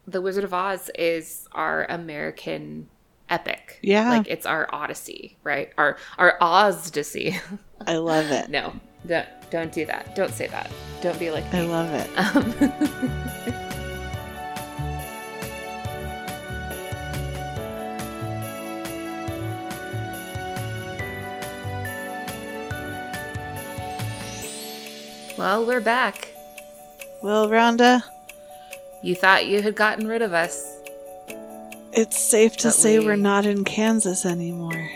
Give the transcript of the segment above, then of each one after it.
The Wizard of Oz is our American epic. Yeah. Like, it's our Odyssey, right? Our Oz-dacy. I love it. No, don't do that. Don't say that. Don't be like me. I love it. Well, we're back. Well, Rhonda, You thought you had gotten rid of us. it's safe to But say we- we're not in Kansas anymore.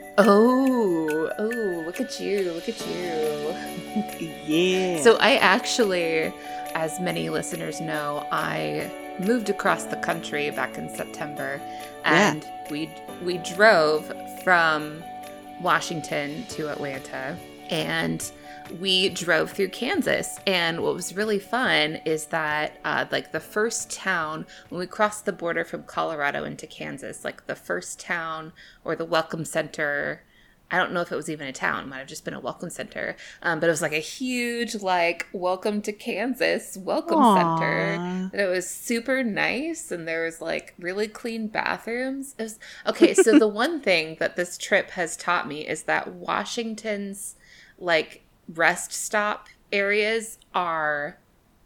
Oh, look at you. Look at you. Yeah. So I actually, as many listeners know, I moved across the country back in September, and we drove from Washington to Atlanta, and we drove through Kansas. And what was really fun is that like the first town, when we crossed the border from Colorado into Kansas, like the first town or the welcome center, I don't know if it was even a town, it might have just been a welcome center, but it was like a huge like welcome to Kansas welcome center. And it was super nice, and there was like really clean bathrooms. It was okay. So the one thing that this trip has taught me is that Washington's like rest stop areas are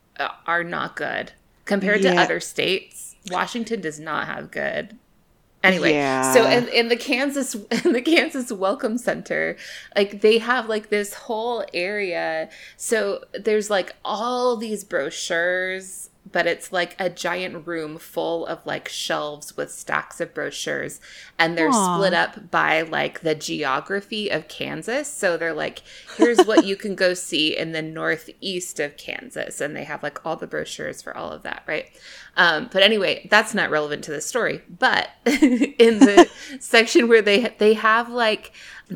not good compared to other states. Washington does not have good. Anyway, so in the Kansas Welcome Center, like they have like this whole area. So there's like all these brochures, but it's like a giant room full of like shelves with stacks of brochures, and they're split up by like the geography of Kansas. So they're like, here's what you can go see in the northeast of Kansas, and they have like all the brochures for all of that, right? But anyway, that's not relevant to the story. But in the section where they have like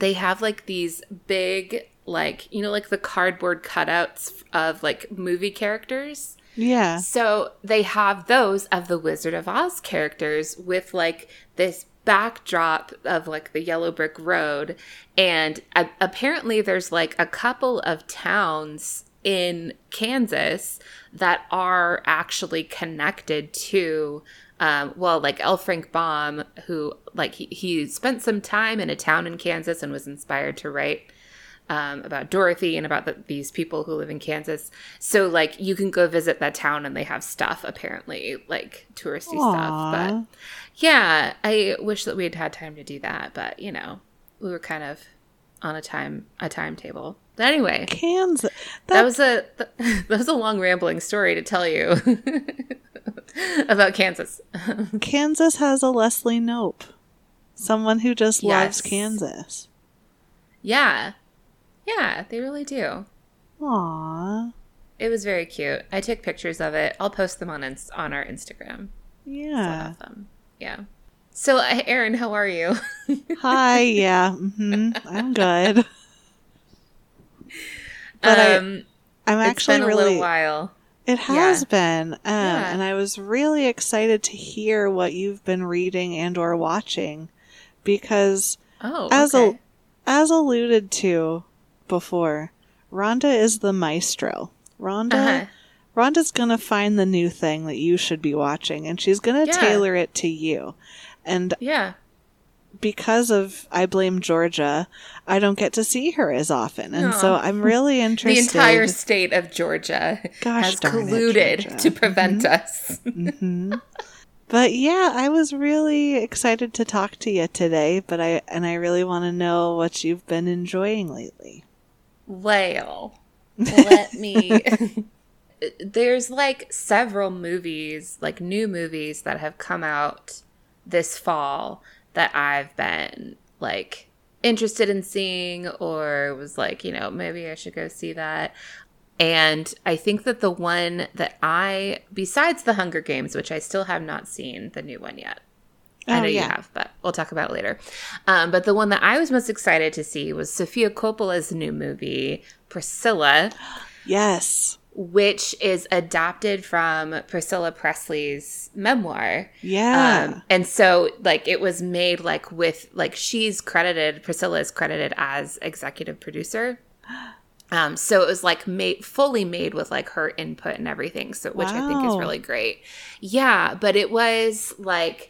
these big, like, you know, like the cardboard cutouts of like movie characters. Yeah. So they have those of the Wizard of Oz characters with like this backdrop of like the yellow brick road. And apparently there's like a couple of towns in Kansas that are actually connected to, like L. Frank Baum, who like he spent some time in a town in Kansas and was inspired to write about Dorothy and about these people who live in Kansas. So like you can go visit that town and they have stuff, apparently, like touristy stuff. But yeah, I wish that we had had time to do that, but you know, we were kind of on a timetable. But anyway, Kansas. That was a long rambling story to tell you about Kansas. Kansas has a Leslie Knope, someone who just loves Kansas. Yeah. Yeah, they really do. Aww. It was very cute. I took pictures of it. I'll post them on our Instagram. Yeah. Yeah. So, Erin, how are you? Hi. Yeah. I'm good. But I'm actually been a little while. It has been. And I was really excited to hear what you've been reading and or watching, because as alluded to before, Rhonda is the maestro. Rhonda's going to find the new thing that you should be watching, and she's going to tailor it to you. And because of I Blame Georgia, I don't get to see her as often. And so I'm really interested. The entire state of Georgia has colluded to prevent us. But yeah, I was really excited to talk to you today, but I really want to know what you've been enjoying lately. Well, let me... There's like several movies, like new movies that have come out this fall that I've been like interested in seeing, or was like, you know, maybe I should go see that. And I think that the one that besides The Hunger Games, which I still have not seen the new one yet. I know you have, but we'll talk about it later. But the one that I was most excited to see was Sofia Coppola's new movie, Priscilla. Yes. Which is adapted from Priscilla Presley's memoir. Yeah. And so, like, it was made, like, with, like, Priscilla is credited as executive producer. So it was like fully made with like her input and everything. So which I think is really great. Yeah, but it was like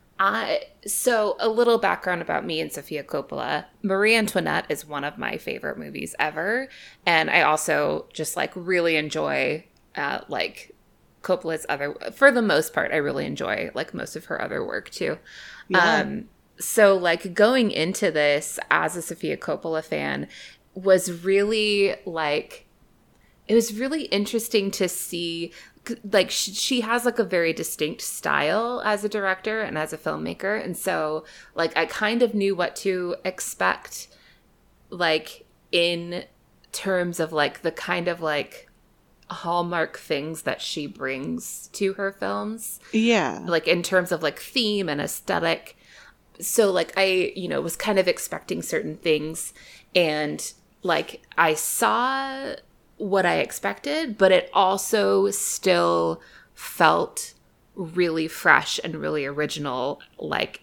so a little background about me and Sofia Coppola. Marie Antoinette is one of my favorite movies ever, and I also just like really enjoy like Coppola's other. For the most part, I really enjoy like most of her other work too. Yeah. So like going into this as a Sofia Coppola fan was really like, it was really interesting to see, like she has like a very distinct style as a director and as a filmmaker. And so like I kind of knew what to expect, like in terms of like the kind of like hallmark things that she brings to her films. Yeah. Like in terms of like theme and aesthetic. So like I, was kind of expecting certain things, and like I saw what I expected, but it also still felt really fresh and really original. Like,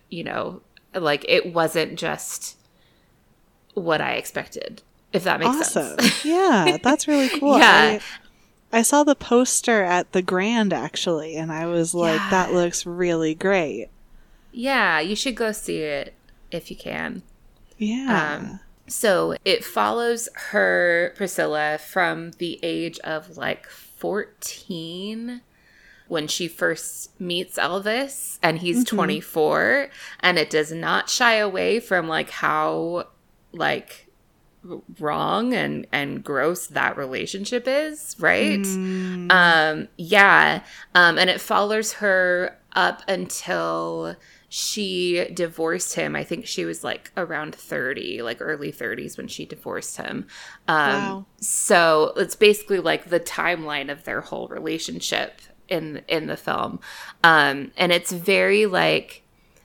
like it wasn't just what I expected, if that makes sense. Yeah, that's really cool. Yeah. I saw the poster at the Grand actually, and I was like, that looks really great. Yeah, you should go see it if you can. Yeah. So it follows her, Priscilla, from the age of like 14 when she first meets Elvis, and he's 24, and it does not shy away from like how like wrong and gross that relationship is, right? And it follows her up until she divorced him. I think she was like around 30, like early 30s when she divorced him. Wow. So it's basically like the timeline of their whole relationship in the film. And it's very like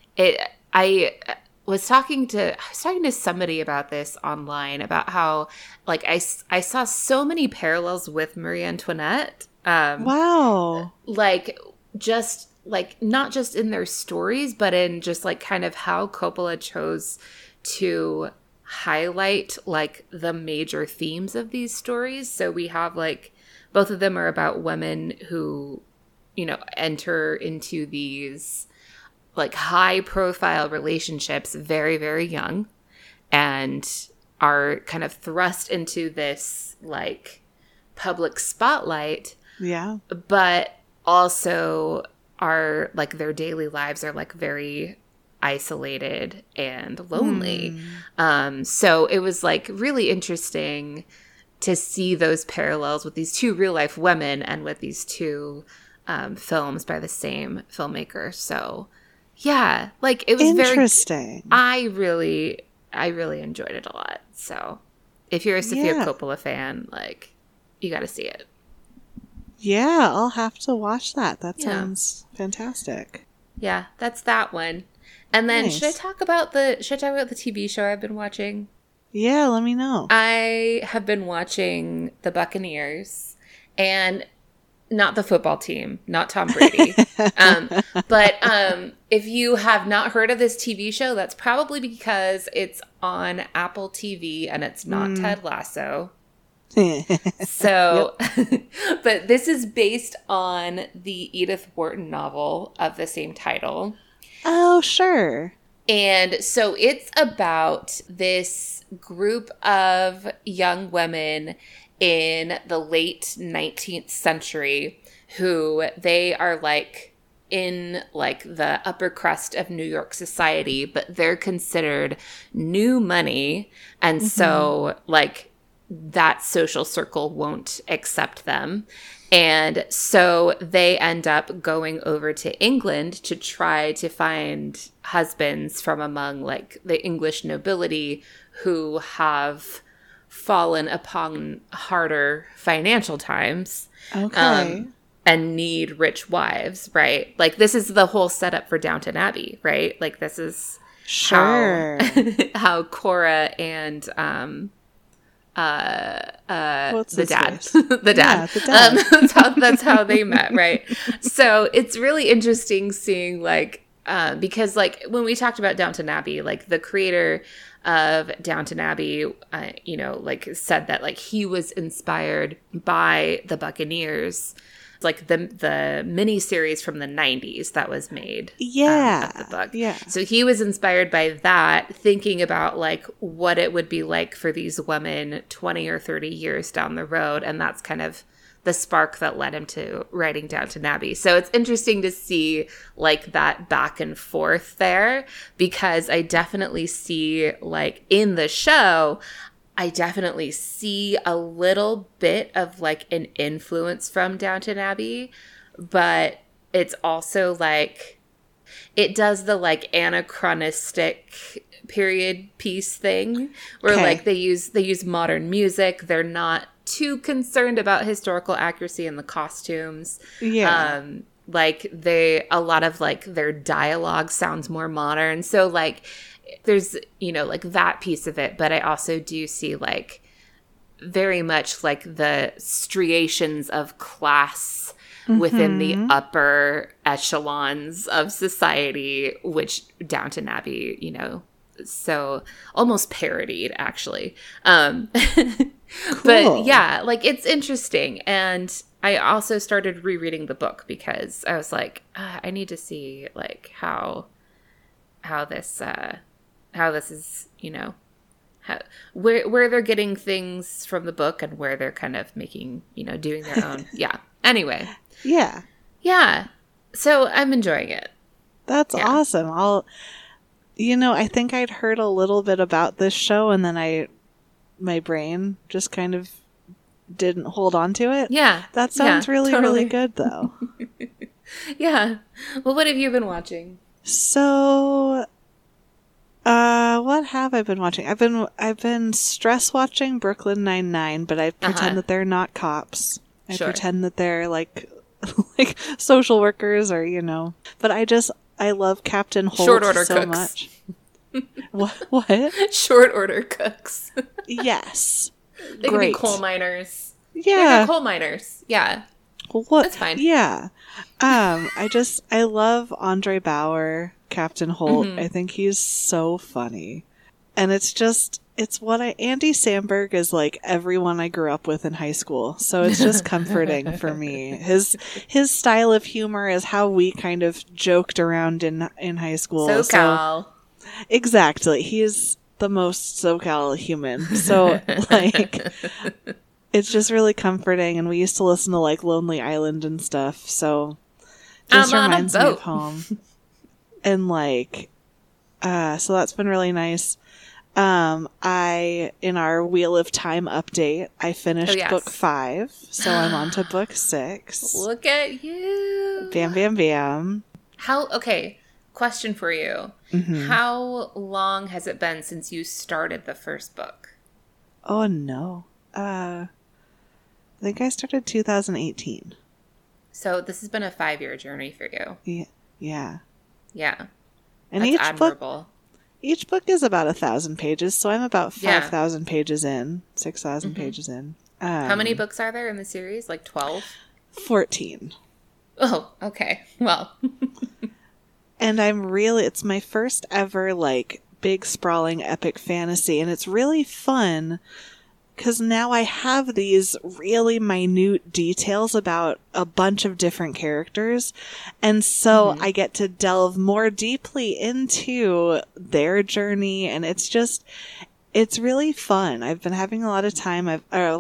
I was talking to somebody about this online, about how like I saw so many parallels with Marie Antoinette. Wow. Like just like not just in their stories, but in just like kind of how Coppola chose to highlight like the major themes of these stories. So we have like both of them are about women who, enter into these like high profile relationships very, very young, and are kind of thrust into this like public spotlight. Yeah. But also are like their daily lives are like very isolated and lonely. So it was like really interesting to see those parallels with these two real life women and with these two films by the same filmmaker. So yeah, like it was interesting. I really enjoyed it a lot. So if you're a Sofia Coppola fan, like you got to see it. Yeah, I'll have to watch that. That sounds fantastic. Yeah, that's that one. And then should I talk about the TV show I've been watching? Yeah, let me know. I have been watching The Buccaneers, and not the football team, not Tom Brady. But if you have not heard of this TV show, that's probably because it's on Apple TV and it's not Ted Lasso. So, but this is based on the Edith Wharton novel of the same title. Oh, sure. And so it's about this group of young women in the late 19th century who they are like in like the upper crust of New York society, but they're considered new money. And so like that social circle won't accept them. And so they end up going over to England to try to find husbands from among like the English nobility who have fallen upon harder financial times. Okay. And need rich wives, right? Like this is the whole setup for Downton Abbey, right? Like this is how Cora and the dad. The dad. That's how they met, right? So it's really interesting seeing like because like when we talked about Downton Abbey, like the creator of Downton Abbey, you know, like said that like he was inspired by the Buccaneers, like the mini series from the 90s that was made. Yeah. Of the book. Yeah. So he was inspired by that, thinking about like what it would be like for these women 20 or 30 years down the road. And that's kind of the spark that led him to writing Downton Abbey. So it's interesting to see like that back and forth there, because I definitely see like in the show, I definitely see a little bit of like an influence from Downton Abbey, but it's also like it does the like anachronistic period piece thing where like they use modern music. They're not too concerned about historical accuracy in the costumes. Yeah. Like a lot of like their dialogue sounds more modern. So like there's, you know, like that piece of it, but I also do see like very much like the striations of class within the upper echelons of society, which Downton Abbey, you know, so almost parodied actually. Cool. But yeah, like it's interesting. And I also started rereading the book because I was like, I need to see like how this is, you know, where they're getting things from the book and where they're kind of making, you know, doing their own. Yeah. Anyway. Yeah. Yeah. So I'm enjoying it. That's awesome. I think I'd heard a little bit about this show and then my brain just kind of didn't hold on to it. Yeah. That sounds really, totally. Really good though. Yeah. Well, what have you been watching? So, what have I been watching? I've been stress watching Brooklyn Nine-Nine, but I pretend that they're not cops. I pretend that they're like social workers or, you know, but I love Captain Holt Short order so cooks. much. What? Short order cooks. Yes. They could be coal miners. Yeah. They're coal miners. Yeah. What? That's fine. Yeah. I love Andre Bauer, Captain Holt. I think he's so funny. And it's what Andy Samberg is like everyone I grew up with in high school. So it's just comforting for me. His style of humor is how we kind of joked around in high school. SoCal. So, exactly. He's the most SoCal human. So like it's just really comforting, and we used to listen to like Lonely Island and stuff. So just reminds me of home. And like so that's been really nice. In our Wheel of Time update, I finished book 5, so I'm on to book 6. Look at you. Bam, bam, bam. Question for you. How long has it been since you started the first book? Oh, no. I think I started 2018. So this has been a 5-year journey for you. Yeah. Yeah. And that's admirable. Each book is about 1,000 pages, so I'm about 5,000 pages in, 6,000 pages in. How many books are there in the series? Like 12? 14. Oh, okay. Well. And it's my first ever, like, big, sprawling, epic fantasy, and it's really fun because now I have these really minute details about a bunch of different characters. And so I get to delve more deeply into their journey. And it's really fun. I've been having a lot of time. I have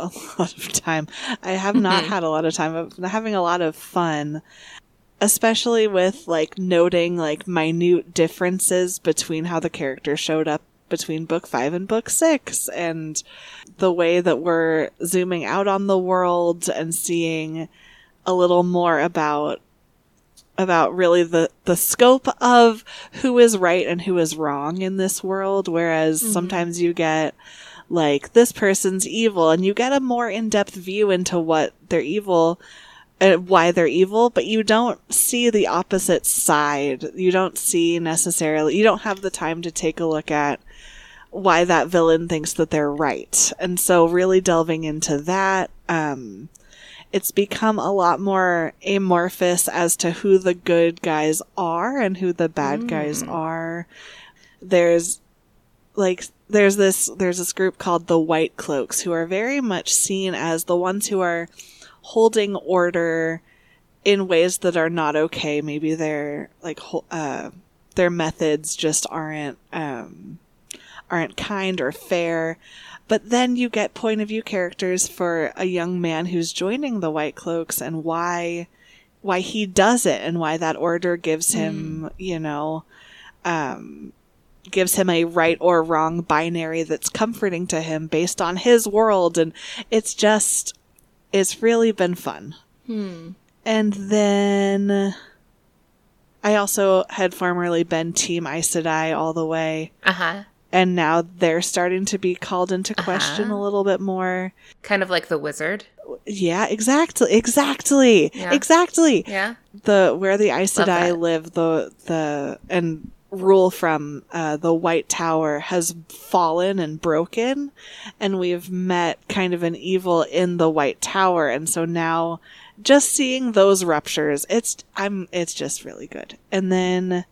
not had a lot of time. I've been having a lot of fun, especially with like noting like minute differences between how the character showed up between book 5 and book 6, and the way that we're zooming out on the world and seeing a little more about really the scope of who is right and who is wrong in this world. Whereas sometimes you get like this person's evil and you get a more in-depth view into what they're evil, why they're evil, but you don't see the opposite side. You don't have the time to take a look at why that villain thinks that they're right. And so really delving into that, and it's become a lot more amorphous as to who the good guys are and who the bad guys are. There's this group called the White Cloaks, who are very much seen as the ones who are holding order in ways that are not okay. Maybe their their methods just aren't kind or fair. But then you get point of view characters for a young man who's joining the White Cloaks and why he does it and why that order gives him, gives him a right or wrong binary that's comforting to him based on his world. And it's really been fun. And then I also had formerly been Team Aes Sedai all the way. And now they're starting to be called into question a little bit more. Kind of like the Wizard. Yeah, exactly. Yeah. Exactly. Yeah. Where the Aes Sedai live, and rule from the White Tower has fallen and broken, and we've met kind of an evil in the White Tower, and so now just seeing those ruptures, it's just really good. And then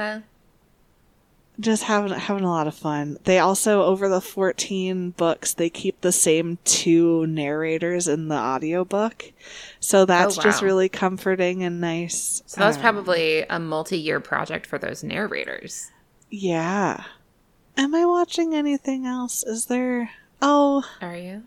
just having a lot of fun. They also, over the 14 books, they keep the same 2 narrators in the audiobook. So that's just really comforting and nice. So that was probably a multi-year project for those narrators. Yeah. Am I watching anything else? Is there... Oh. Are you?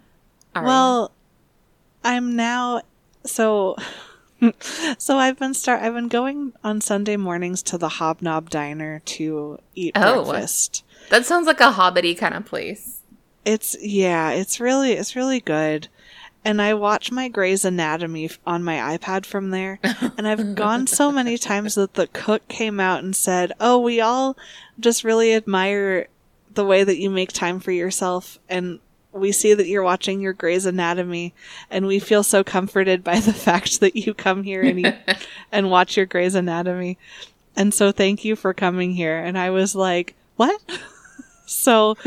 I'm now... So I've been going on Sunday mornings to the Hobnob Diner to eat breakfast. That sounds like a hobbity kind of place. It's really good. And I watch my Grey's Anatomy on my iPad from there. And I've gone so many times that the cook came out and said, "Oh, we all just really admire the way that you make time for yourself. And we see that you're watching your Grey's Anatomy. And we feel so comforted by the fact that you come here and eat and watch your Grey's Anatomy. And so thank you for coming here." And I was like, what? So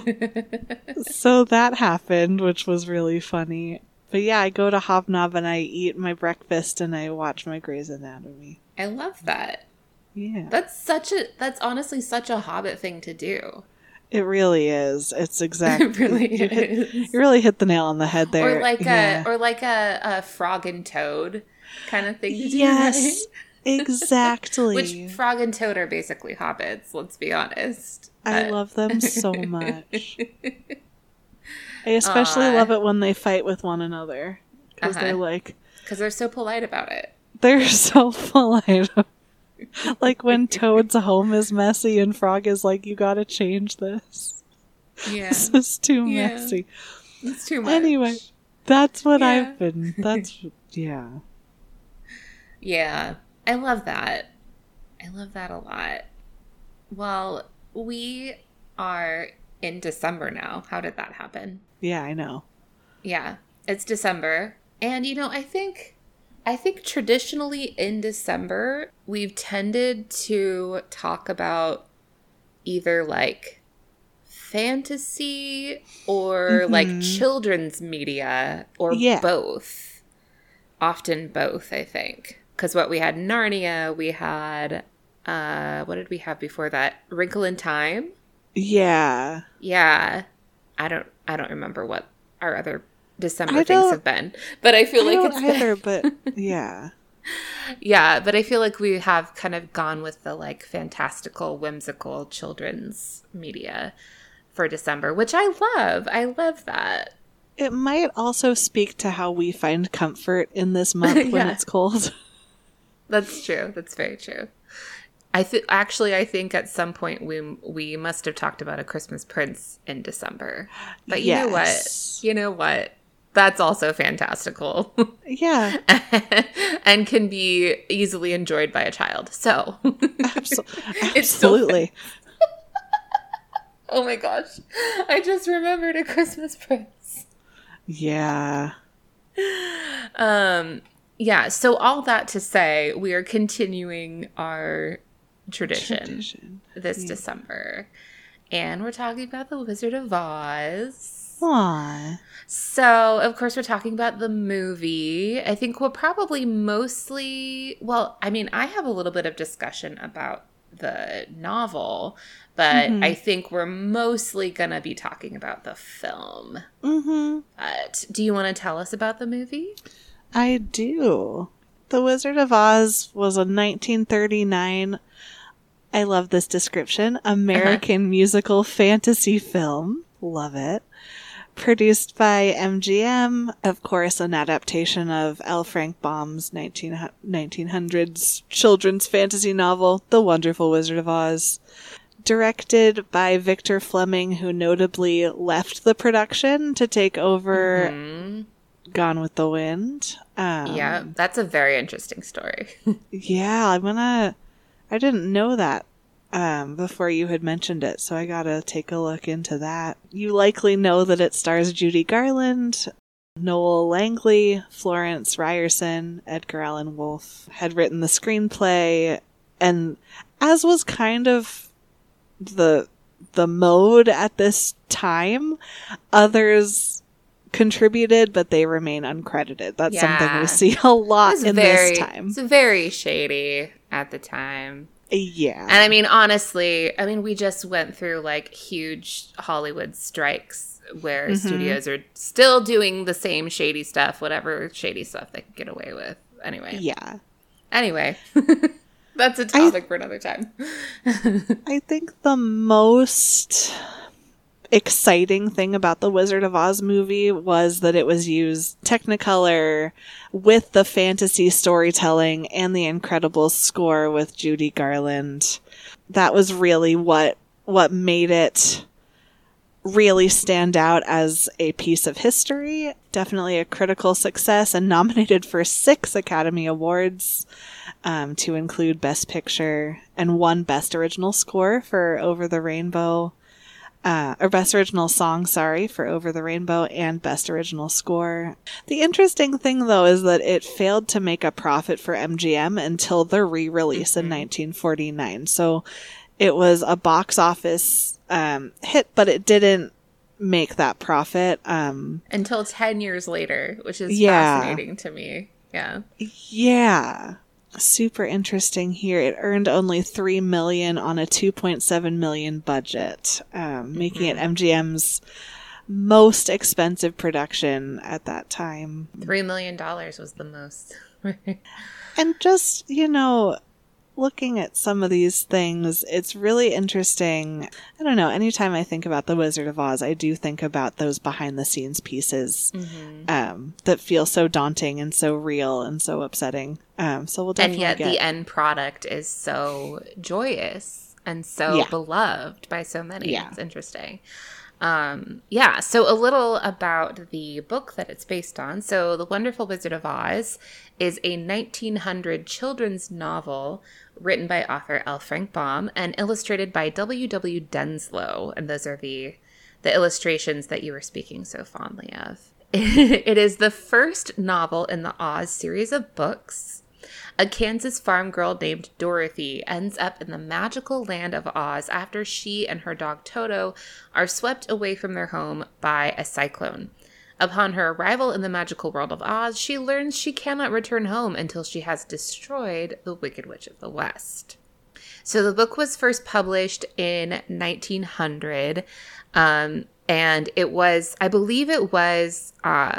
that happened, which was really funny. But yeah, I go to Hobnob and I eat my breakfast and I watch my Grey's Anatomy. I love that. Yeah. That's honestly such a Hobbit thing to do. It really is. It's exactly. It really is. You really hit the nail on the head there. Or like a Frog and Toad kind of thing to do. Yes, right? Exactly. Which Frog and Toad are basically hobbits, let's be honest. I love them so much. I especially love it when they fight with one another. Because they're so polite about it. They're so polite. Like when Toad's home is messy and Frog is like, "You gotta change this. Yeah. This is too messy." It's too much. Anyway, that's what I've been. Yeah. Yeah. I love that. I love that a lot. Well, we are in December now. How did that happen? Yeah, I know. Yeah. It's December. And, I think traditionally in December, we've tended to talk about either like fantasy or like children's media or both. Often both, I think. Because we had Narnia, we had, what did we have before that? Wrinkle in Time? Yeah. Yeah. I don't remember what our other December things have been, but I feel like it's either, but yeah. Yeah, but I feel like we have kind of gone with the like fantastical, whimsical children's media for December, which I love. I love that. It might also speak to how we find comfort in this month when it's cold. That's true. That's very true. I think at some point we must have talked about A Christmas Prince in December. But you know what? You know what? That's also fantastical. Yeah. And can be easily enjoyed by a child. So. Absolutely. Oh my gosh. I just remembered A Christmas Prince. Yeah. Yeah, so all that to say, we are continuing our tradition. This December. And we're talking about The Wizard of Oz. Aww. So, of course, we're talking about the movie. I think we'll probably mostly, well, I mean, I have a little bit of discussion about the novel, but I think we're mostly going to be talking about the film. But do you want to tell us about the movie? I do. The Wizard of Oz was a 1939, I love this description, American musical fantasy film. Love it. Produced by MGM, of course, an adaptation of L. Frank Baum's 1900s children's fantasy novel, The Wonderful Wizard of Oz. Directed by Victor Fleming, who notably left the production to take over Gone with the Wind. Yeah, that's a very interesting story. Yeah, I didn't know that before you had mentioned it, so I gotta take a look into that. You likely know that it stars Judy Garland, Noel Langley, Florence Ryerson, Edgar Allan Wolfe had written the screenplay, and as was kind of the mode at this time, others contributed, but they remain uncredited. That's something we see a lot in this time. It's very shady at the time. Yeah. And I mean, honestly, we just went through like huge Hollywood strikes where studios are still doing the same shady stuff, whatever shady stuff they can get away with. Anyway. Yeah. Anyway. That's a topic for another time. I think the most exciting thing about the Wizard of Oz movie was that it was used Technicolor with the fantasy storytelling and the incredible score with Judy Garland. That was really what made it really stand out as a piece of history. Definitely a critical success and nominated for 6 Academy Awards, to include Best Picture and 1 Best Original Score for Over the Rainbow. Or Best Original Song, for Over the Rainbow, and Best Original Score. The interesting thing, though, is that it failed to make a profit for MGM until the re-release in 1949. So it was a box office hit, but it didn't make that profit. Until 10 years later, which is fascinating to me. Yeah. Yeah. Super interesting here. It earned only $3 million on a $2.7 million budget, making it MGM's most expensive production at that time. $3 million was the most. And just, looking at some of these things, it's really interesting. I don't know, anytime I think about The Wizard of Oz, I do think about those behind-the-scenes pieces that feel so daunting and so real and so upsetting. So we'll definitely and yet the end product is so joyous and so beloved by so many. Yeah. It's interesting. So a little about the book that it's based on. So The Wonderful Wizard of Oz is a 1900 children's novel written by author L. Frank Baum and illustrated by W.W. Denslow. And those are the illustrations that you were speaking so fondly of. It is the first novel in the Oz series of books. A Kansas farm girl named Dorothy ends up in the magical land of Oz after she and her dog Toto are swept away from their home by a cyclone. Upon her arrival in the magical world of Oz, she learns she cannot return home until she has destroyed the Wicked Witch of the West. So the book was first published in 1900, and it was, I believe it was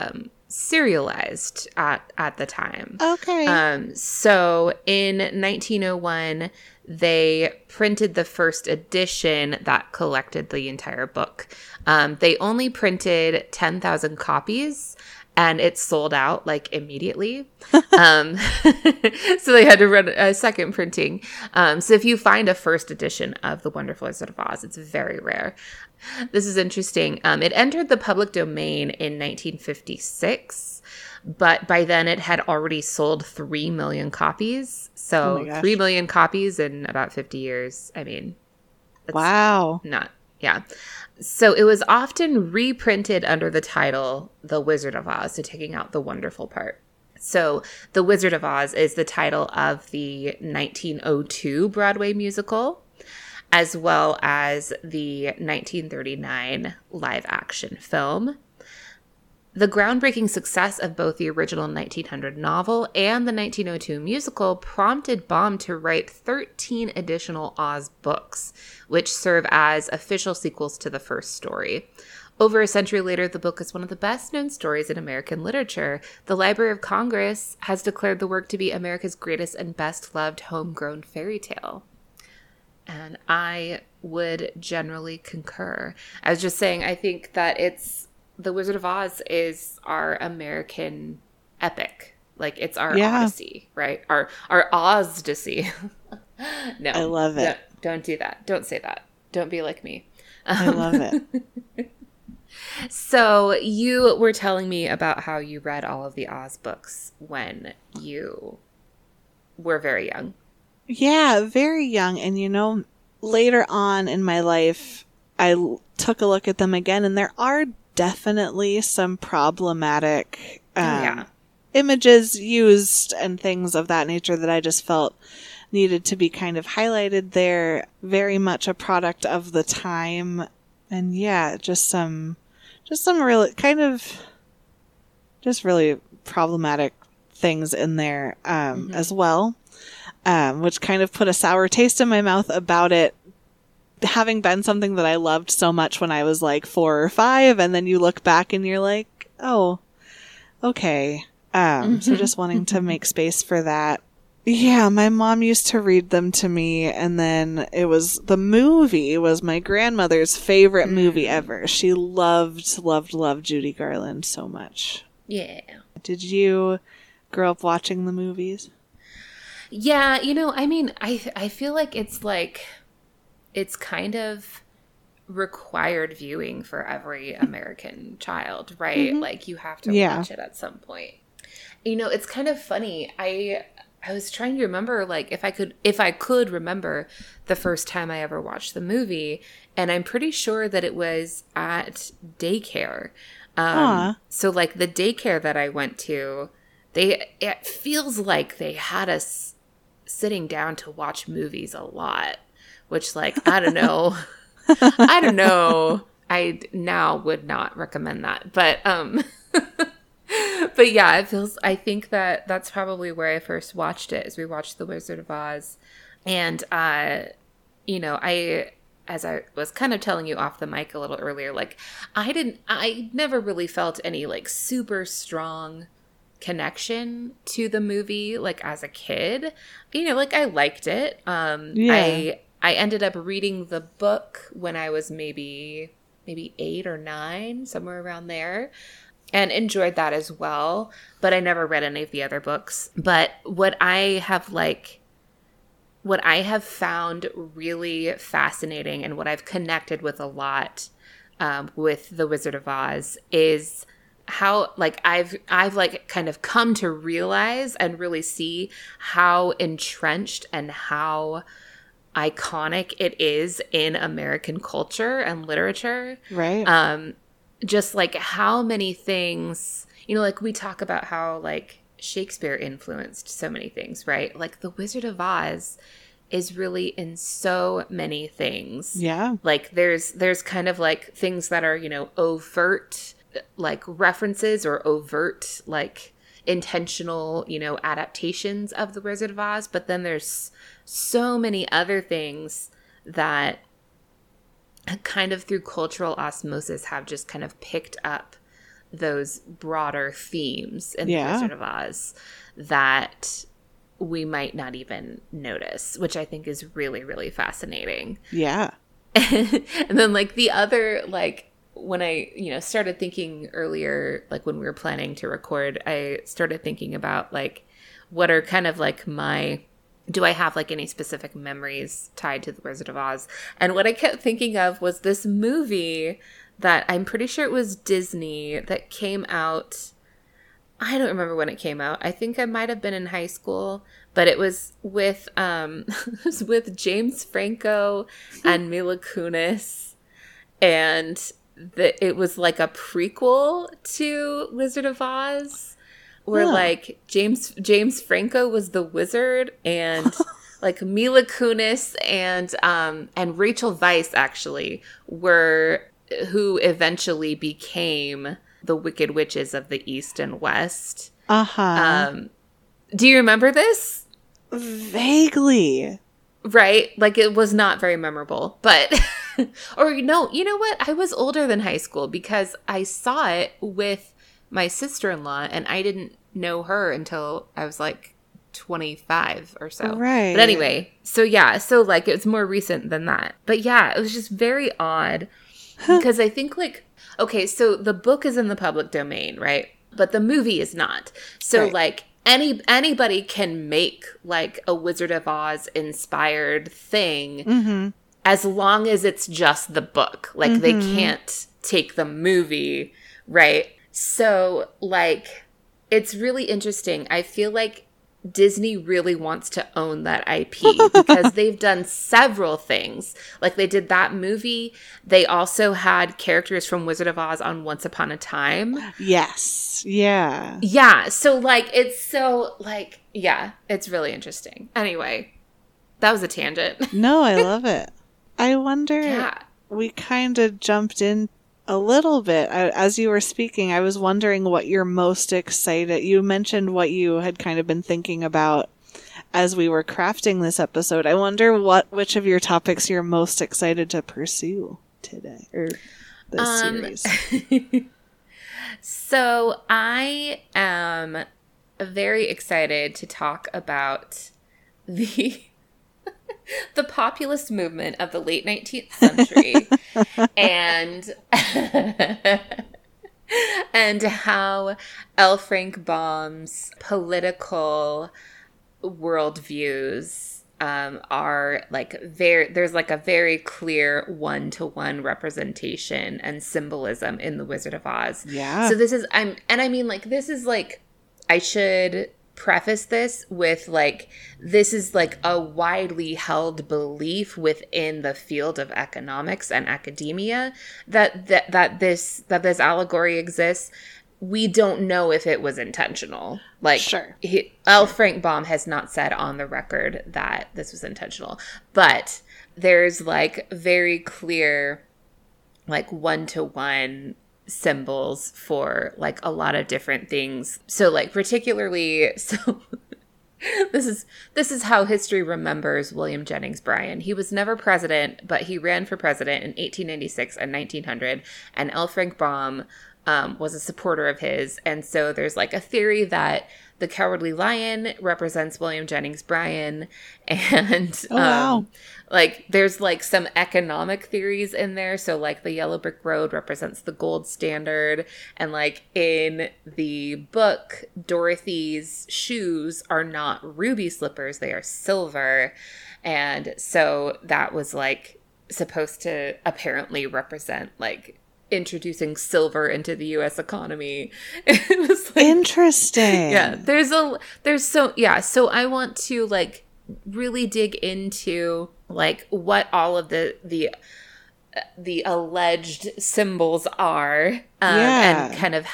serialized at the time. Okay. So in 1901, they printed the first edition that collected the entire book. They only printed 10,000 copies, and it sold out like immediately. So they had to run a second printing. So if you find a first edition of The Wonderful Wizard of Oz, it's very rare. This is interesting. It entered the public domain in 1956, but by then it had already sold 3 million copies. So 3 million copies in about 50 years. I mean, wow. Yeah. So it was often reprinted under the title The Wizard of Oz, so taking out the wonderful part. So The Wizard of Oz is the title of the 1902 Broadway musical. as well as the 1939 live-action film. The groundbreaking success of both the original 1900 novel and the 1902 musical prompted Baum to write 13 additional Oz books, which serve as official sequels to the first story. Over a century later, the book is one of the best-known stories in American literature. The Library of Congress has declared the work to be America's greatest and best-loved homegrown fairy tale. And I would generally concur. I was just saying, I think that The Wizard of Oz is our American epic. Like, it's our Odyssey, right? Our Oz-dacy. No. I love it. Don't do that. Don't say that. Don't be like me. I love it. So you were telling me about how you read all of the Oz books when you were very young. Yeah, very young. And, later on in my life, I took a look at them again, and there are definitely some problematic images used and things of that nature that I just felt needed to be kind of highlighted. They're very much a product of the time. And just some really kind of just really problematic things in there as well, which kind of put a sour taste in my mouth about it having been something that I loved so much when I was like 4 or 5, and then you look back and you're like, oh, okay. So just wanting to make space for that. Yeah, my mom used to read them to me, and then the movie was my grandmother's favorite movie ever. She loved Judy Garland so much. Yeah. Did you grow up watching the movies? Yeah, I feel like it's kind of required viewing for every American child, right? Mm-hmm. Like, you have to watch it at some point. It's kind of funny. I was trying to remember, like, if I could remember the first time I ever watched the movie, and I'm pretty sure that it was at daycare. So, like, the daycare that I went to, it feels like they had us sitting down to watch movies a lot, which, like, I don't know. I don't know. I now would not recommend that, but but yeah, I think that's probably where I first watched it, is we watched The Wizard of Oz. And, as I was kind of telling you off the mic a little earlier, like, I never really felt any, like, super strong connection to the movie, like, as a kid. Like, I liked it. I ended up reading the book when I was maybe 8 or 9, somewhere around there, and enjoyed that as well. But I never read any of the other books. But what I have found really fascinating, and what I've connected with a lot with The Wizard of Oz, is how, like, I've like kind of come to realize and really see how entrenched and how iconic it is in American culture and literature. Right. Just like how many things, like, we talk about how, like, Shakespeare influenced so many things, right? Like, The Wizard of Oz is really in so many things. Yeah. Like, there's kind of, like, things that are, overt, like, references, or overt, like, intentional, adaptations of The Wizard of Oz. But then there's so many other things that kind of through cultural osmosis have just kind of picked up those broader themes in The Wizard of Oz that we might not even notice, which I think is really, really fascinating. Yeah. And then, like, the other, like, when I, started thinking earlier, like, when we were planning to record, I started thinking about, like, what are kind of, like, do I have, like, any specific memories tied to The Wizard of Oz? And what I kept thinking of was this movie that I'm pretty sure it was Disney that came out. I don't remember when it came out. I think I might have been in high school, but it was with it was with James Franco and Mila Kunis, and it was like a prequel to Wizard of Oz, where like James Franco was the wizard, and like Mila Kunis and Rachel Weisz actually were who eventually became the Wicked Witches of the East and West. Do you remember this? Vaguely. Right? Like, it was not very memorable, but or no, you know what? I was older than high school because I saw it with my sister-in-law, and I didn't know her until I was like 25 or so. Right. But anyway, so yeah, so like it's more recent than that. But yeah, it was just very odd because I think like, okay, so the book is in the public domain, right? But the movie is not. So right. Like anybody can make like a Wizard of Oz inspired thing as long as it's just the book. Like they can't take the movie, right? So like it's really interesting. I feel like Disney really wants to own that IP because they've done several things. Like they did that movie. They also had characters from Wizard of Oz on Once Upon a Time. Yes. Yeah. Yeah. So like, it's so like, yeah, it's really interesting. Anyway, that was a tangent. No, I love it. I wonder, yeah. We kind of jumped in a little bit. As you were speaking, I was wondering what you're most excited. You mentioned what you had kind of been thinking about as we were crafting this episode. I wonder which of your topics you're most excited to pursue today or this series. So I am very excited to talk about the populist movement of the late 19th century and how L. Frank Baum's political worldviews are like there's like a very clear one-to-one representation and symbolism in the Wizard of Oz. Yeah. So this is this is like, I should preface this with like, this is like a widely held belief within the field of economics and academia that this allegory exists. We don't know if it was intentional. Like, sure. L. Frank Baum has not said on the record that this was intentional, but there's like very clear, like one-to-one symbols for like a lot of different things. So like particularly, so this is how history remembers William Jennings Bryan. He was never president, but he ran for president in 1896 and 1900, and L. Frank Baum was a supporter of his. And so there's like a theory that the Cowardly Lion represents William Jennings Bryan, and wow. Like there's like some economic theories in there. So like the Yellow Brick Road represents the gold standard, and like in the book, Dorothy's shoes are not ruby slippers, they are silver. And so that was like supposed to apparently represent like introducing silver into the U.S. economy. It was like, interesting. Yeah, so I want to like really dig into like what all of the alleged symbols are, and kind of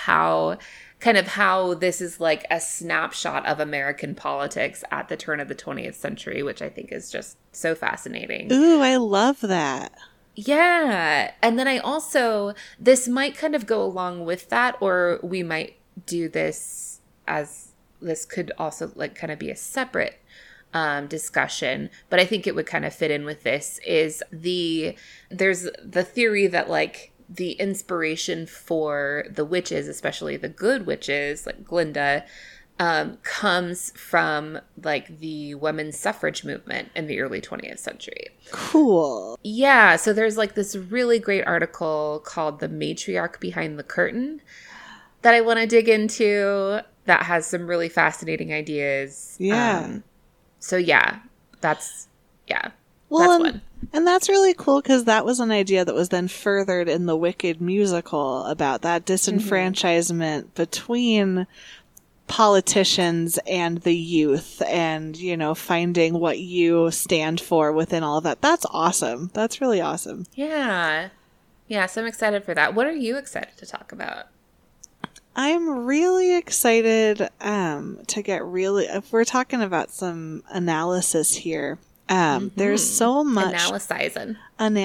how this is like a snapshot of American politics at the turn of the 20th century, which I think is just so fascinating. Ooh, I love that. Yeah. And then I also, this might kind of go along with that, or we might do this as, this could also like kind of be a separate discussion, but I think it would kind of fit in with this, is there's the theory that like the inspiration for the witches, especially the good witches like Glinda, comes from like the women's suffrage movement in the early 20th century. Cool. Yeah. So there's like this really great article called The Matriarch Behind the Curtain that I want to dig into, that has some really fascinating ideas. Yeah. So yeah, that's one. And that's really cool because that was an idea that was then furthered in the Wicked musical about that disenfranchisement between politicians and the youth, and, you know, finding what you stand for within all of that. That's awesome. That's really awesome. Yeah. Yeah, so I'm excited for that. What are you excited to talk about? I'm really excited to get really, if we're talking about some analysis here, there's so much analyzing.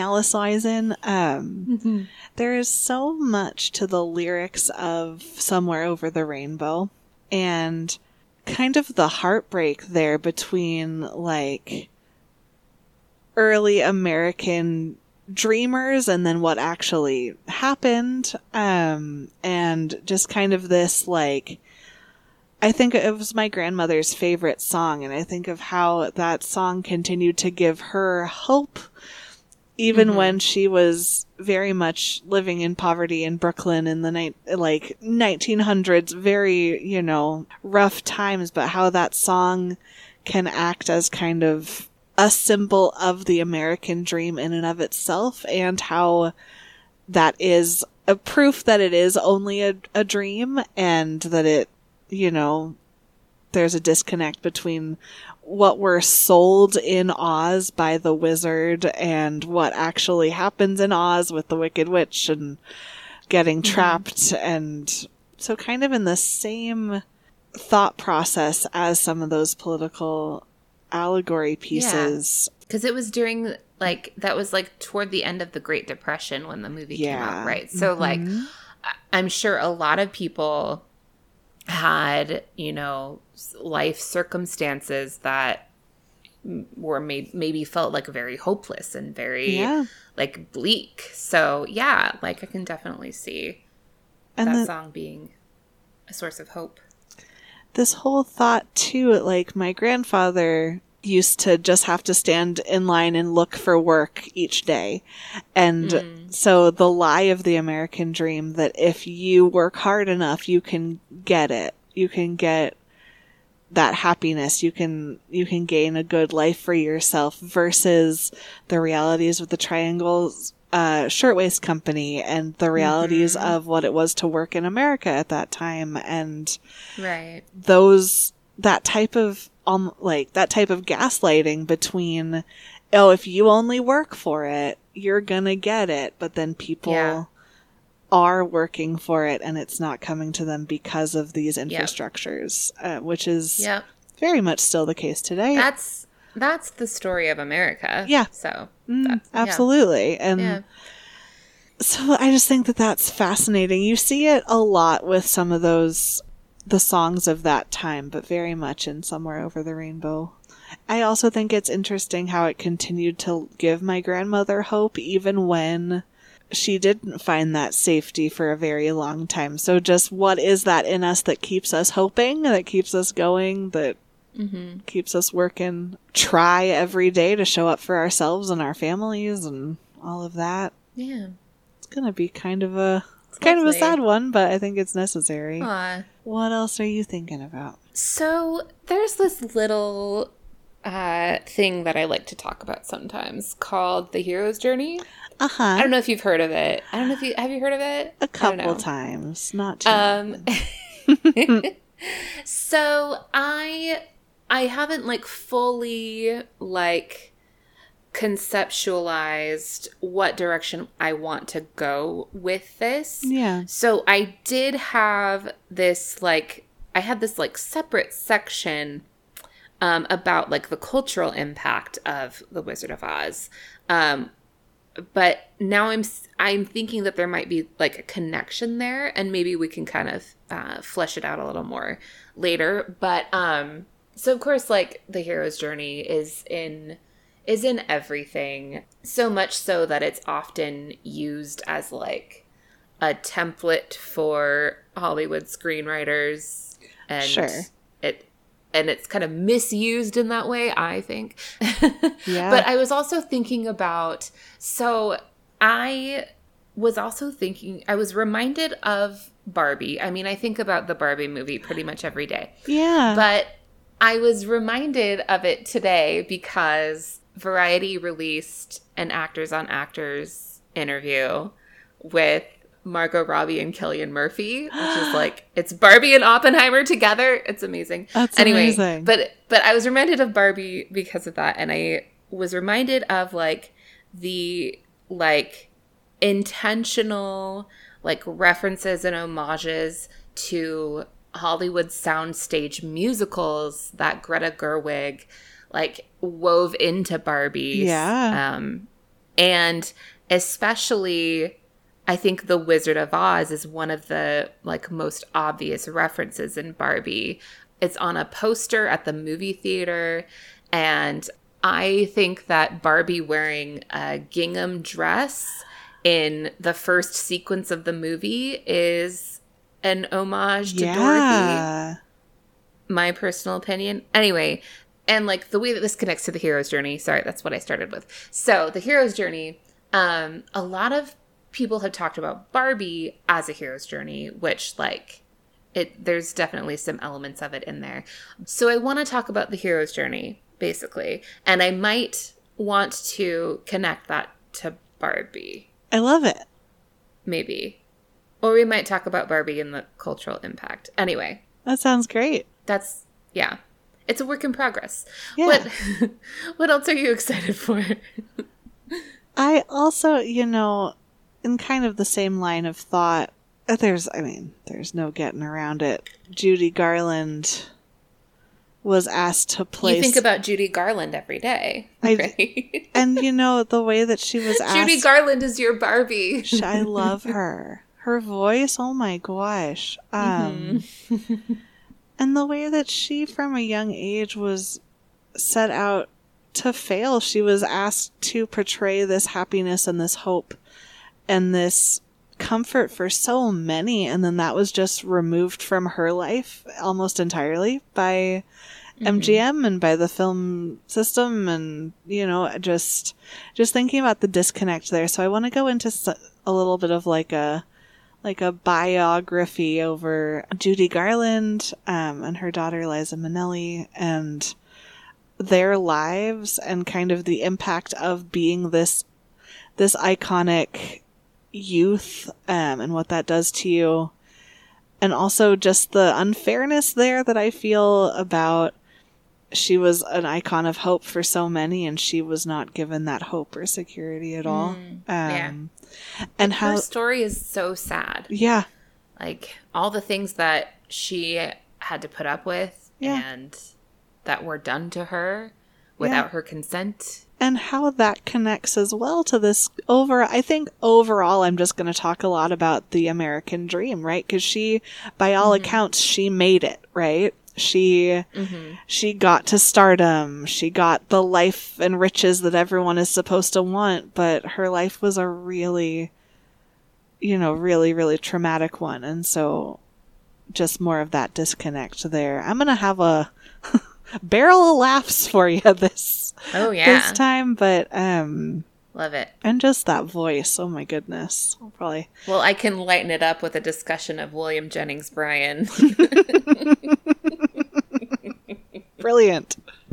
There is so much to the lyrics of Somewhere Over the Rainbow, and kind of the heartbreak there between like early American dreamers and then what actually happened, and just kind of this, like, I think it was my grandmother's favorite song, and I think of how that song continued to give her hope even when she was very much living in poverty in Brooklyn in the 1900s, very, you know, rough times, but how that song can act as kind of a symbol of the American dream in and of itself, and how that is a proof that it is only a dream, and that it, you know, there's a disconnect between what we're sold in Oz by the wizard and what actually happens in Oz with the Wicked Witch and getting trapped. And so kind of in the same thought process as some of those political allegory pieces. Because it was during, like, that was like toward the end of the Great Depression when the movie came out, right? So like, I'm sure a lot of people had, you know, life circumstances that were maybe felt like very hopeless and very like bleak. So yeah, like I can definitely see that song being a source of hope. This whole thought too, like my grandfather used to just have to stand in line and look for work each day. And so the lie of the American dream that if you work hard enough, you can get it. You can get that happiness. You can gain a good life for yourself, versus the realities of the Triangle's shirtwaist company and the realities of what it was to work in America at that time. And that type of gaslighting between, oh, if you only work for it, you're gonna get it. But then people are working for it and it's not coming to them because of these infrastructures, which is very much still the case today. That's the story of America. Yeah. So absolutely. And so I just think that that's fascinating. You see it a lot with some of the songs of that time, but very much in Somewhere Over the Rainbow. I also think it's interesting how it continued to give my grandmother hope even when she didn't find that safety for a very long time. So just what is that in us that keeps us hoping, that keeps us going, that keeps us working, try every day to show up for ourselves and our families and all of that. Yeah. It's going to be kind of a sad one, but I think it's necessary. Aww. What else are you thinking about? So there's this little thing that I like to talk about sometimes called The Hero's Journey. I don't know if you've heard of it. I don't know if have you heard of it? A couple times, not too much. So I haven't like fully like conceptualized what direction I want to go with this. Yeah. So I did have this like separate section about like the cultural impact of The Wizard of Oz. But now I'm thinking that there might be like a connection there, and maybe we can kind of flesh it out a little more later. But so of course, like the hero's journey is in everything, so much so that it's often used as like a template for Hollywood screenwriters, and it's kind of misused in that way, I think. Yeah. But I was also thinking about, I was reminded of Barbie. I mean, I think about the Barbie movie pretty much every day. Yeah. But I was reminded of it today because Variety released an Actors on Actors interview with Margot Robbie and Cillian Murphy, which is like, it's Barbie and Oppenheimer together. It's amazing. That's amazing. But I was reminded of Barbie because of that, and I was reminded of like the like intentional like references and homages to Hollywood soundstage musicals that Greta Gerwig like wove into Barbie. Yeah. And especially, I think The Wizard of Oz is one of the like most obvious references in Barbie. It's on a poster at the movie theater, and I think that Barbie wearing a gingham dress in the first sequence of the movie is an homage to Dorothy. My personal opinion. Anyway, and like the way that this connects to the hero's journey. Sorry, that's what I started with. So the hero's journey, a lot of people have talked about Barbie as a hero's journey, which like there's definitely some elements of it in there. So I want to talk about the hero's journey, basically. And I might want to connect that to Barbie. I love it. Maybe. Or we might talk about Barbie and the cultural impact. Anyway. That sounds great. That's, yeah. It's a work in progress. Yeah. What else are you excited for? I also, in kind of the same line of thought, there's no getting around it. Judy Garland was asked to place... You think about Judy Garland every day, right? And, the way that she was asked... Judy Garland is your Barbie. I love her. Her voice, oh my gosh. And the way that she, from a young age, was set out to fail. She was asked to portray this happiness and this hope and this comfort for so many, and then that was just removed from her life almost entirely by MGM and by the film system, and just thinking about the disconnect there. So I want to go into a little bit of like a biography over Judy Garland and her daughter Liza Minnelli and their lives, and kind of the impact of being this iconic youth, and what that does to you, and also just the unfairness there that I feel about she was an icon of hope for so many, and she was not given that hope or security at all. And how her story is so sad. Yeah, like all the things that she had to put up with, and that were done to her without her consent. And how that connects as well to this I think overall, I'm just going to talk a lot about the American dream, right? Because she, by all accounts, she made it, right? She got to stardom. She got the life and riches that everyone is supposed to want, but her life was a really, really, really traumatic one. And so just more of that disconnect there. I'm going to have a barrel of laughs for you this time, but love it. And just that voice, oh my goodness. Well, I can lighten it up with a discussion of William Jennings Bryan. Brilliant.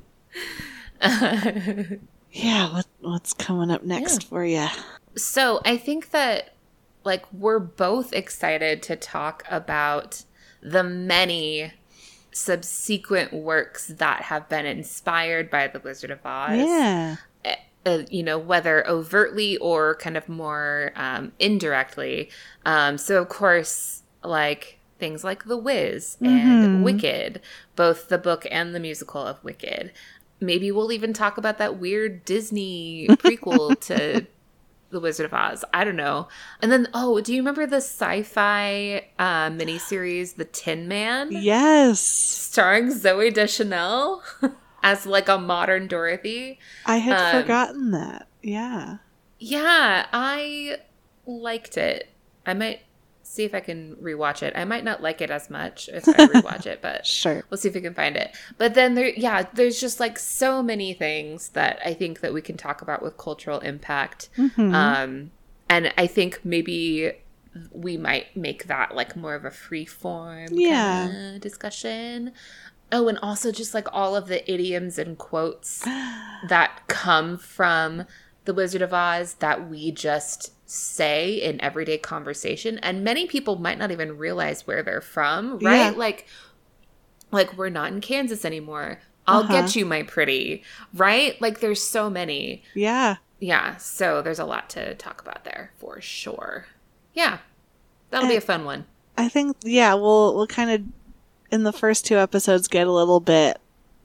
Yeah, what's coming up next for you? So I think that like we're both excited to talk about the many subsequent works that have been inspired by The Wizard of Oz. Yeah. Whether overtly or kind of more indirectly. So, of course, like things like The Wiz and Wicked, both the book and the musical of Wicked. Maybe we'll even talk about that weird Disney prequel to The Wizard of Oz. I don't know. And then, do you remember the sci-fi miniseries, The Tin Man? Yes. Starring Zooey Deschanel as like a modern Dorothy. I had forgotten that. Yeah. Yeah, I liked it. I might see if I can rewatch it. I might not like it as much if I rewatch it, but sure. We'll see if we can find it. But then there's just like so many things that I think that we can talk about with cultural impact. And I think maybe we might make that like more of a free form kind of discussion. Oh, and also just like all of the idioms and quotes that come from The Wizard of Oz that we just say in everyday conversation, and many people might not even realize where they're from, right? Like we're not in Kansas anymore. I'll get you, my pretty, right? Like there's so many. Yeah, so there's a lot to talk about there for sure. Yeah, that'll be a fun one. I think, yeah, we'll kind of, in the first 2 episodes, get a little bit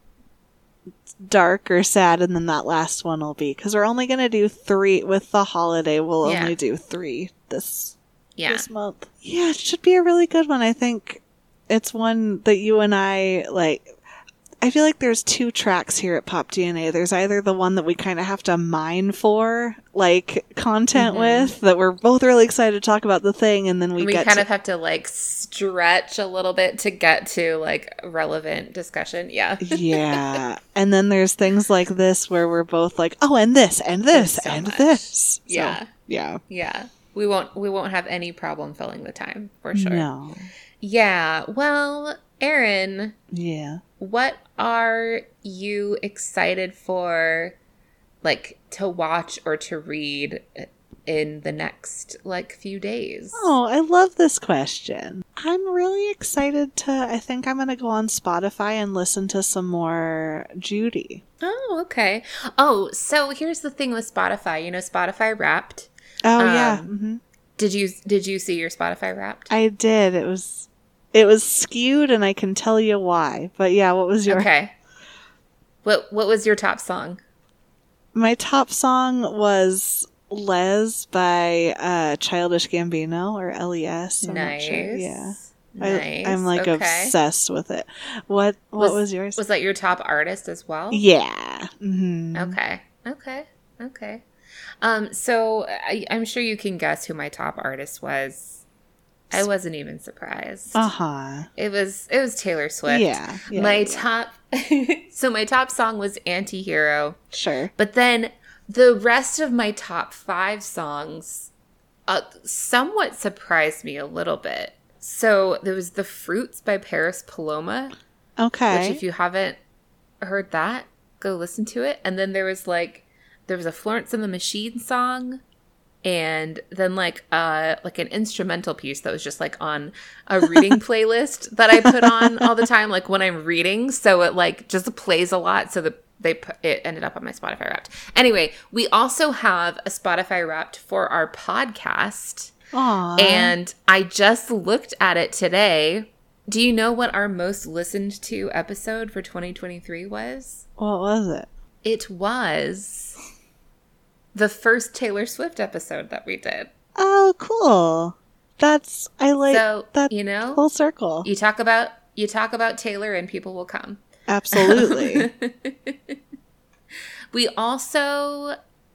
dark or sad, and then that last one will be, because we're only going to do 3 with the holiday. We'll only do 3 this month. Yeah, it should be a really good one. I think it's one that you and I like. I feel like there's 2 tracks here at Pop DNA. There's either the one that we kind of have to mine for, like, content with, that we're both really excited to talk about the thing, and then we kind of have to, like, stretch a little bit to get to, like, relevant discussion. Yeah. Yeah. And then there's things like this where we're both like, oh, and this, and this, so and much. This. Yeah. So, yeah. Yeah. We won't have any problem filling the time, for sure. No. Yeah. Well, Erin. Yeah. What are you excited for, like, to watch or to read in the next, like, few days? Oh, I love this question. I'm really excited I think I'm going to go on Spotify and listen to some more Judy. Oh, okay. Oh, so here's the thing with Spotify. You know, Spotify Wrapped. Oh, yeah. Mm-hmm. Did you see your Spotify Wrapped? I did. It was skewed, and I can tell you why. But yeah, what was your... Okay. What was your top song? My top song was Les by Childish Gambino, or LES. I'm nice. Not sure. Yeah. Nice. I'm like obsessed with it. What was yours? Was that your top artist as well? Yeah. Mm-hmm. Okay. So I'm sure you can guess who my top artist was. I wasn't even surprised. Uh-huh. It was Taylor Swift. Yeah. My top song was Anti-Hero. Sure. But then the rest of my top 5 songs somewhat surprised me a little bit. So there was The Fruits by Paris Paloma. Okay. Which, if you haven't heard that, go listen to it. And then there was a Florence and the Machine song. And then like an instrumental piece that was just like on a reading playlist that I put on all the time, like when I'm reading. So it like just plays a lot. So it ended up on my Spotify Wrapped. Anyway, we also have a Spotify Wrapped for our podcast. Aww. And I just looked at it today. Do you know what our most listened to episode for 2023 was? What was it? It was the first Taylor Swift episode that we did. Oh, cool. I like that, you know, full circle. You talk about Taylor and people will come. Absolutely. We also,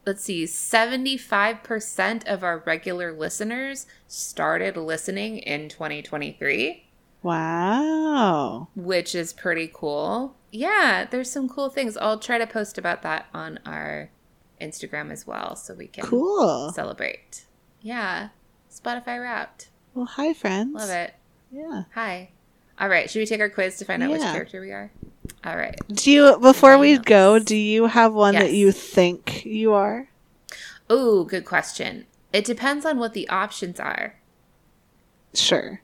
75% of our regular listeners started listening in 2023. Wow. Which is pretty cool. Yeah, there's some cool things. I'll try to post about that on our Instagram as well, so we can celebrate. Yeah. Spotify Wrapped. Well, hi, friends. Love it. Yeah. Hi. All right. Should we take our quiz to find out which character we are? All right. Before we go, do you have one that you think you are? Oh, good question. It depends on what the options are. Sure.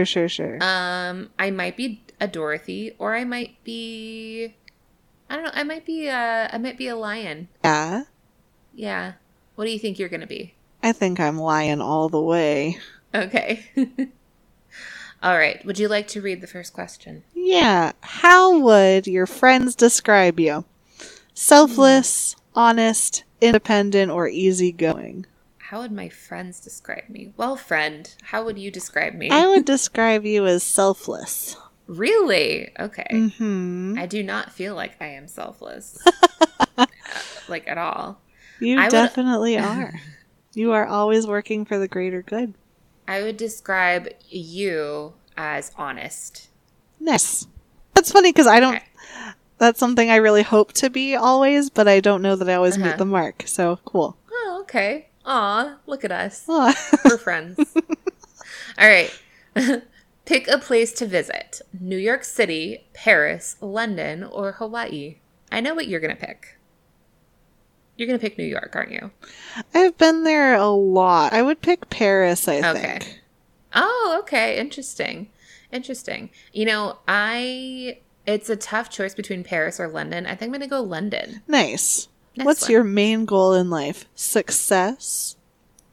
I might be a Dorothy, or I might be, I don't know, I might be a lion. Yeah? Yeah. What do you think you're going to be? I think I'm lion all the way. Okay. All right. Would you like to read the first question? Yeah. How would your friends describe you? Selfless, honest, independent, or easygoing? How would my friends describe me? Well, friend, how would you describe me? I would describe you as selfless. Really? Okay. Mm-hmm. I do not feel like I am selfless. Like, at all. You definitely are. You are always working for the greater good. I would describe you as honest. Nice. That's funny because I don't... Okay. That's something I really hope to be always, but I don't know that I always meet the mark. So, cool. Oh, okay. Aw, look at us. We're friends. All right. Pick a place to visit. New York City, Paris, London, or Hawaii. I know what you're going to pick. You're going to pick New York, aren't you? I've been there a lot. I would pick Paris, I think. Oh, okay. Interesting. You know, it's a tough choice between Paris or London. I think I'm going to go London. Nice. What's your main goal in life? Success?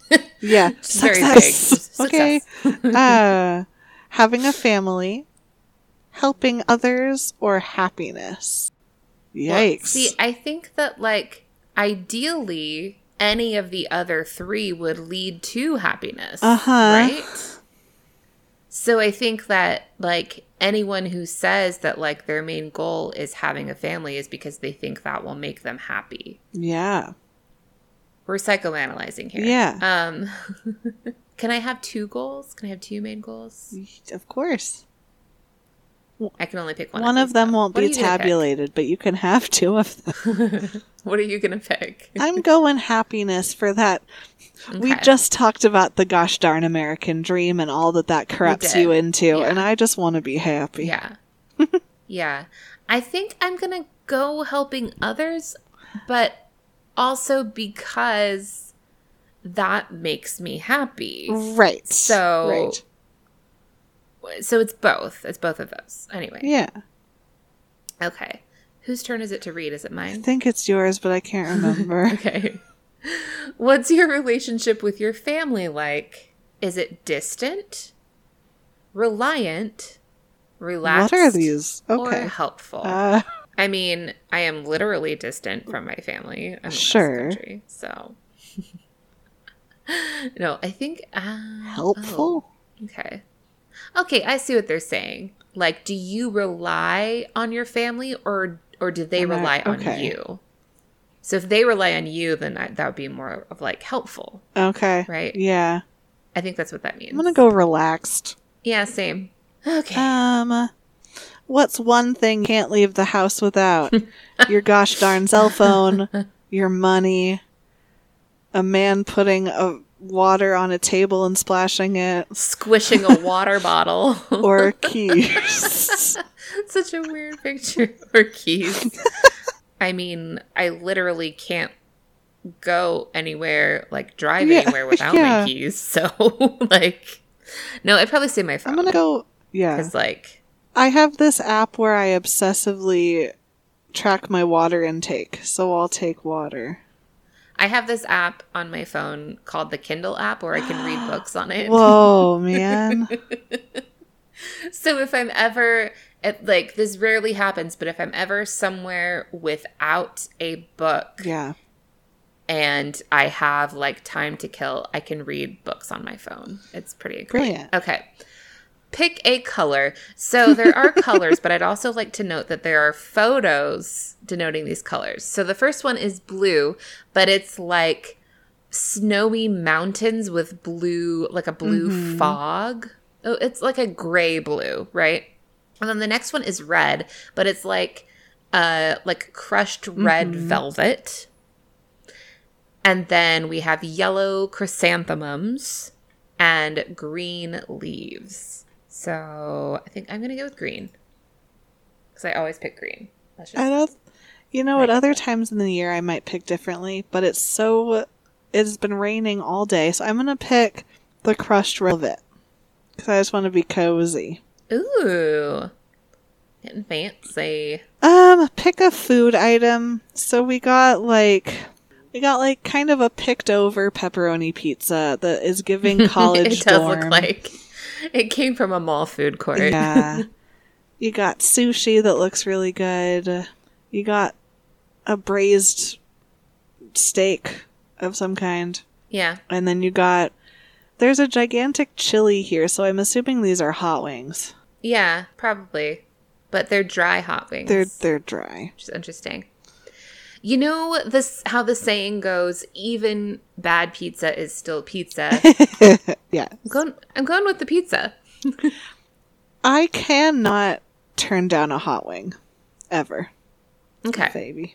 Yeah. Success. Very big. Okay. Having a family, helping others, or happiness. Yikes. Well, see, I think that, like, ideally, any of the other three would lead to happiness. Right? So I think that, like, anyone who says that, like, their main goal is having a family is because they think that will make them happy. Yeah. We're psychoanalyzing here. Yeah. Can I have 2 goals? Can I have 2 main goals? Of course. I can only pick one. One of them won't be tabulated, but you can have 2 of them. What are you going to pick? I'm going happiness for that. Okay. We just talked about the gosh darn American dream and all that corrupts you into, and I just want to be happy. Yeah. Yeah. I think I'm going to go helping others, but also because that makes me happy. Right. So it's both. It's both of those. Anyway. Yeah. Okay. Whose turn is it to read? Is it mine? I think it's yours, but I can't remember. Okay. What's your relationship with your family like? Is it distant, reliant, relaxed, what are these? Okay. or helpful? I mean, I am literally distant from my family. I'm in this country, so. No, I think... helpful? Oh, okay. Okay, I see what they're saying. Like, do you rely on your family, or do they rely on you? So if they rely on you, then that would be more of, like, helpful. Okay. Right? Yeah. I think that's what that means. I'm going to go relaxed. Yeah, same. Okay. What's one thing you can't leave the house without? Your gosh darn cell phone, your money, a man putting water on a table and splashing it. Squishing a water bottle. Or keys. Such a weird picture. Or keys. I mean, I literally can't go anywhere, like drive anywhere without my keys. So, like, no, I'd probably say my phone. I'm going to go, Because, like, I have this app where I obsessively track my water intake. So I'll take water. I have this app on my phone called the Kindle app where I can read books on it. Whoa, man. So if I'm ever, like, this rarely happens, but if I'm ever somewhere without a book and I have, like, time to kill, I can read books on my phone. It's pretty great. Brilliant. Okay. Pick a color. So there are colors, but I'd also like to note that there are photos denoting these colors. So the first one is blue, but it's like snowy mountains with blue, like a blue fog. Oh, it's like a gray blue, right? And then the next one is red, but it's like crushed red velvet. And then we have yellow chrysanthemums and green leaves. So I think I'm going to go with green. Because I always pick green. I don't... You know, at other times in the year I might pick differently, but it's been raining all day, so I'm going to pick the crushed velvet. Because I just want to be cozy. Ooh. Getting fancy. Pick a food item. So we got kind of a picked over pepperoni pizza that is giving college It does look like it came from a mall food court. Yeah. You got sushi that looks really good. You got a braised steak of some kind. Yeah. And then there's a gigantic chili here, so I'm assuming these are hot wings. Yeah, probably. But they're dry hot wings. They're dry. Which is interesting. You know how the saying goes, even bad pizza is still pizza. Yeah. I'm going with the pizza. I cannot turn down a hot wing. Ever. Okay. Baby.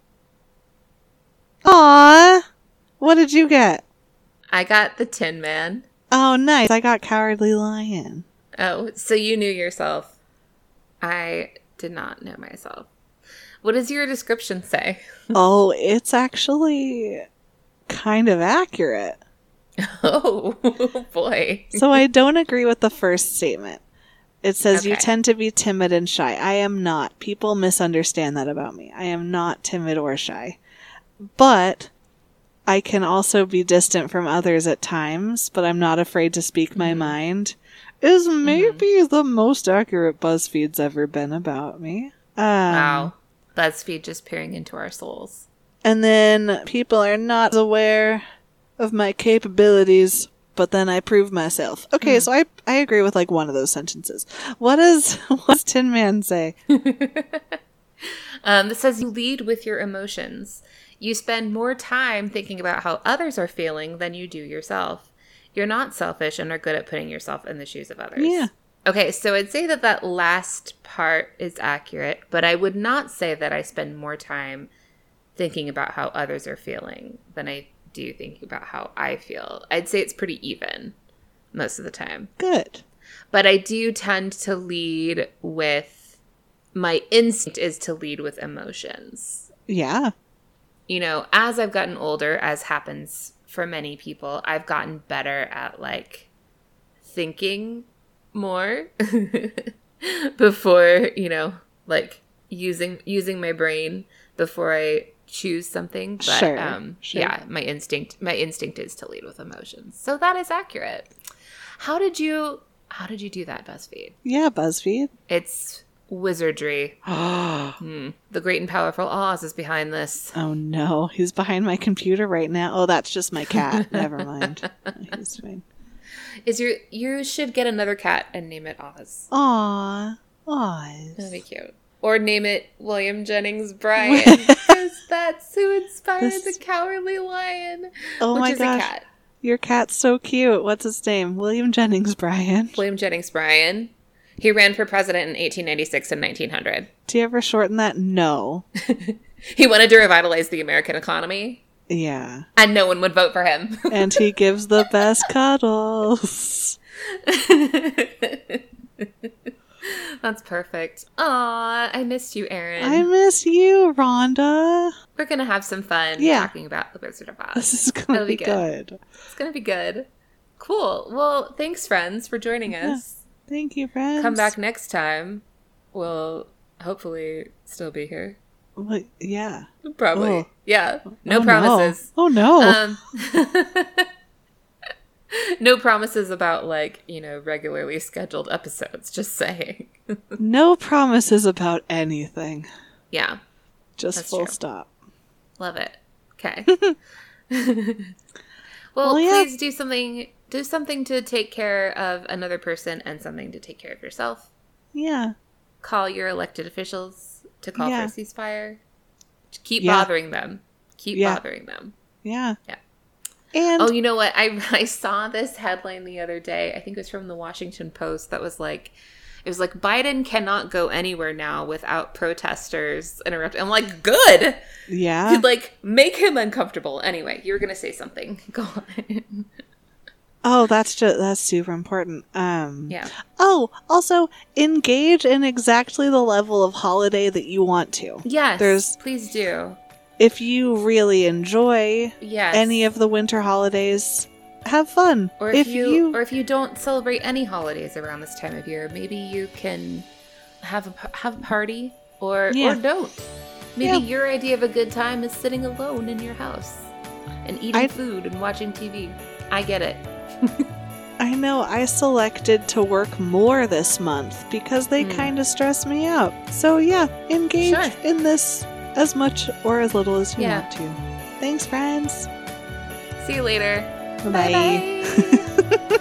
Aww. What did you get? I got the Tin Man. Oh, nice. I got Cowardly Lion. Oh, so you knew yourself. I did not know myself. What does your description say? Oh, it's actually kind of accurate. Oh, boy. So I don't agree with the first statement. It says you tend to be timid and shy. I am not. People misunderstand that about me. I am not timid or shy. But I can also be distant from others at times, but I'm not afraid to speak my mind, is maybe the most accurate BuzzFeed's ever been about me. Wow. BuzzFeed just peering into our souls. And then people are not aware of my capabilities, but then I prove myself. Okay, so I agree with like one of those sentences. What's Tin Man say? It says you lead with your emotions. You spend more time thinking about how others are feeling than you do yourself. You're not selfish and are good at putting yourself in the shoes of others. Yeah. Okay, so I'd say that last part is accurate, but I would not say that I spend more time thinking about how others are feeling than I do thinking about how I feel. I'd say it's pretty even most of the time. Good. But I do tend to lead with, my instinct is to lead with emotions. Yeah. You know, as I've gotten older, as happens for many people, I've gotten better at like thinking more before, you know, like using my brain before I choose something. But sure. Yeah, my instinct is to lead with emotions. So that is accurate. How did you do that, BuzzFeed? Yeah, BuzzFeed. It's wizardry. The great and powerful Oz is behind this. Oh no, he's behind my computer right now. Oh, that's just my cat. Never mind. He's fine. You should get another cat and name it Oz. Aww, Oz. That'd be cute. Or name it William Jennings Bryan, because that's who inspired the Cowardly Lion. Oh which my is gosh. A cat. Your cat's so cute. What's his name? William Jennings Bryan. William Jennings Bryan. He ran for president in 1896 and 1900. Do you ever shorten that? No. He wanted to revitalize the American economy. Yeah. And no one would vote for him. And he gives the best cuddles. That's perfect. Aw, I missed you, Erin. I miss you, Rhonda. We're going to have some fun talking about The Wizard of Oz. This is going to be good. It's going to be good. Cool. Well, thanks, friends, for joining us. Thank you, friends. Come back next time. We'll hopefully still be here. Well, yeah. Probably. Oh. Yeah. No promises. No. Oh, no. No promises about, like, you know, regularly scheduled episodes. Just saying. No promises about anything. Yeah. Just full stop. Love it. Okay. Well, please do something to take care of another person and something to take care of yourself. Yeah. Call your elected officials to call for a ceasefire. Keep bothering them. Keep bothering them. Yeah. Yeah. And oh, you know what? I saw this headline the other day. I think it was from the Washington Post that was like, it was like, Biden cannot go anywhere now without protesters interrupting. I'm like, good. Yeah. Like, make him uncomfortable. Anyway, you were going to say something. Go on. Oh, that's super important. Yeah. Oh, also engage in exactly the level of holiday that you want to. Yes. Please do. If you really enjoy any of the winter holidays, have fun. Or if you don't celebrate any holidays around this time of year, maybe you can have a party or don't. Maybe your idea of a good time is sitting alone in your house and eating food and watching TV. I get it. I know. I selected to work more this month because they kind of stress me out. So engage in this as much or as little as you want to. Thanks, friends. See you later. Bye.